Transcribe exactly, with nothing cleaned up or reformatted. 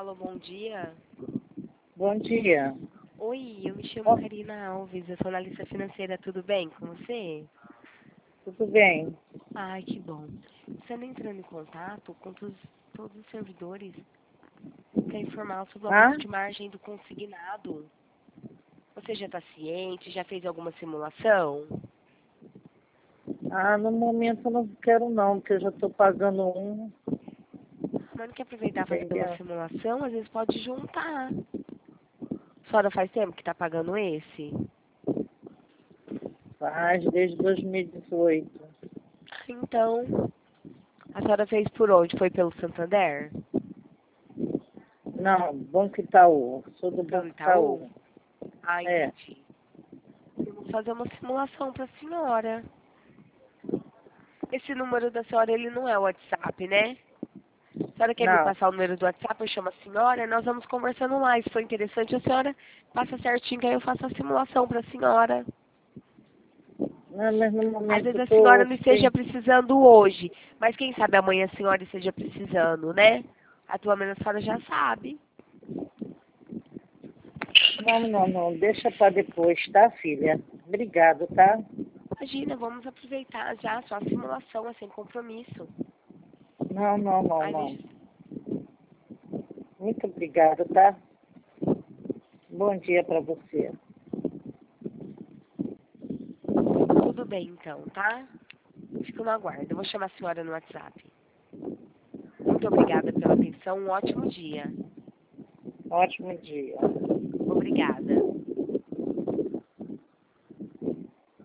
Alô, bom dia. Bom dia. Oi, eu me chamo Karina Alves, eu sou analista financeira, tudo bem com você? Tudo bem? Ai, que bom. Você não entrando em contato com todos, todos os servidores para informar sobre o Ah? aumento de margem do consignado. Você já está ciente? Já fez alguma simulação? Ah, no momento eu não quero não, porque eu já estou pagando um. Mas não quer aproveitar e fazer uma Entendeu? simulação? Às vezes pode juntar. A senhora faz tempo que está pagando esse? Faz desde dois mil e dezoito. Então, a senhora fez por onde? Foi pelo Santander? Não, Banco Itaú. Sou do Pelo Banco Itaú? Itaú. Ah, É. entendi. Vamos fazer uma simulação para a senhora. Esse número da senhora, ele não é o WhatsApp, né? A senhora quer me Não. passar o número do WhatsApp? Eu chamo a senhora, nós vamos conversando lá. Se for interessante, a senhora passa certinho, que aí eu faço a simulação para a senhora. Não, mas no Às momento vezes eu a senhora tô não esteja sem... precisando hoje, mas quem sabe amanhã a senhora esteja precisando, né? Atualmente a senhora já sabe. Não, não, não. Deixa para depois, tá, filha? Obrigado, tá? Imagina, vamos aproveitar já, só a simulação, é sem compromisso. Não, não, não, Ai, não. deixa... Muito obrigada, tá? Bom dia para você. Tudo bem então, tá? Fico no aguardo. Eu vou chamar a senhora no WhatsApp. Muito obrigada pela atenção. Um ótimo dia. Ótimo dia. Obrigada.